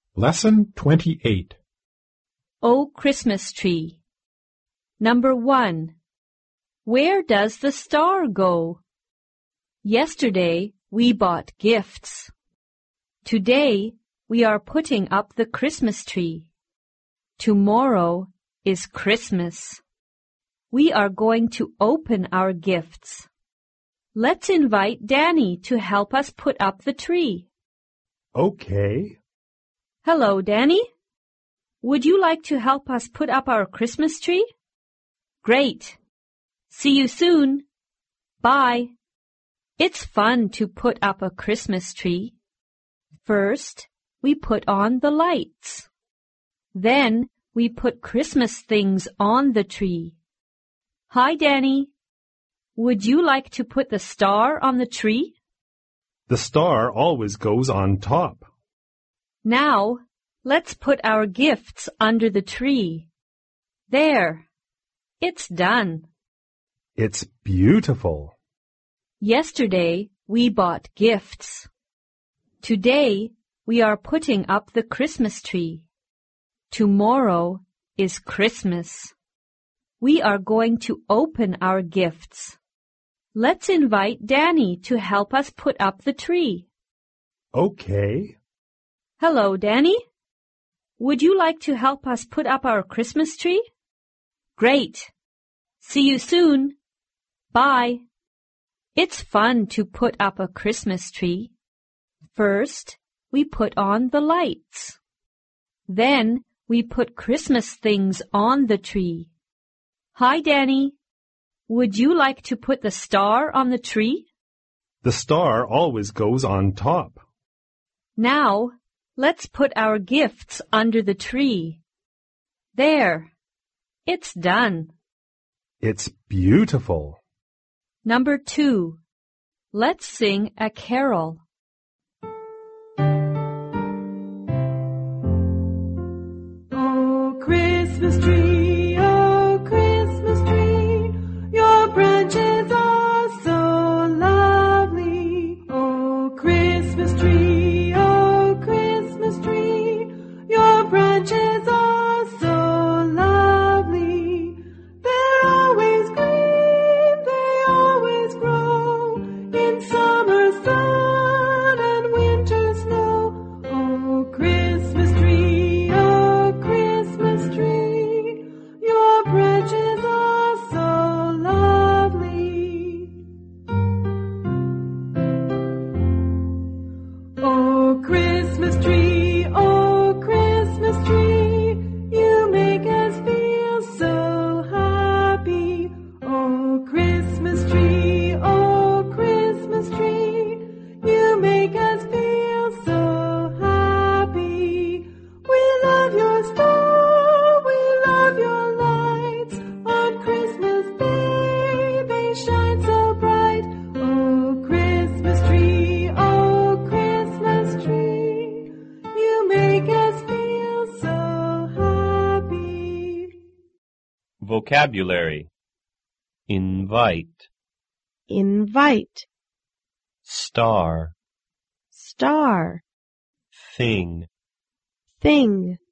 Lesson 28. O Christmas Tree. Number 1. Where does the star go? Yesterday we bought gifts. Today we are putting up the Christmas tree. Tomorrow is Christmas. We are going to open our gifts. Let's invite Danny to help us put up the tree. Okay. Hello, Danny. Would you like to help us put up our Christmas tree? Great. See you soon. Bye. It's fun to put up a Christmas tree. First, we put on the lights. Then, we put Christmas things on the tree. Hi, Danny. Would you like to put the star on the tree? The star always goes on top. Now, let's put our gifts under the tree. There. It's done. It's beautiful. Yesterday, we bought gifts. Today, we are putting up the Christmas tree. Tomorrow is Christmas. We are going to open our gifts. Let's invite Danny to help us put up the tree. Okay. Hello, Danny. Would you like to help us put up our Christmas tree? Great. See you soon. Bye. It's fun to put up a Christmas tree. First, we put on the lights. Then, we put Christmas things on the tree. Hi, Danny. Would you like to put the star on the tree? The star always goes on top. Now, let's put our gifts under the tree. There. It's done. It's beautiful. Number 2. Let's sing a carol. Oh, Christmas tree, oh, Christmas tree, your branches are so lovely. Oh, Christmas tree, your branches are so lovely. They're always green, they always grow in summer sun and winter snow. Oh, Christmas tree, your branches are so lovely. Oh, Christmas tree, you make us feel so happy. Oh, Christmas tree, you make us feel so happy. We love your star, we love your lights. On Christmas Day, they shine so bright. Oh, Christmas tree, you make us feel so happy. Vocabulary. Invite, invite, star, star, thing, thing.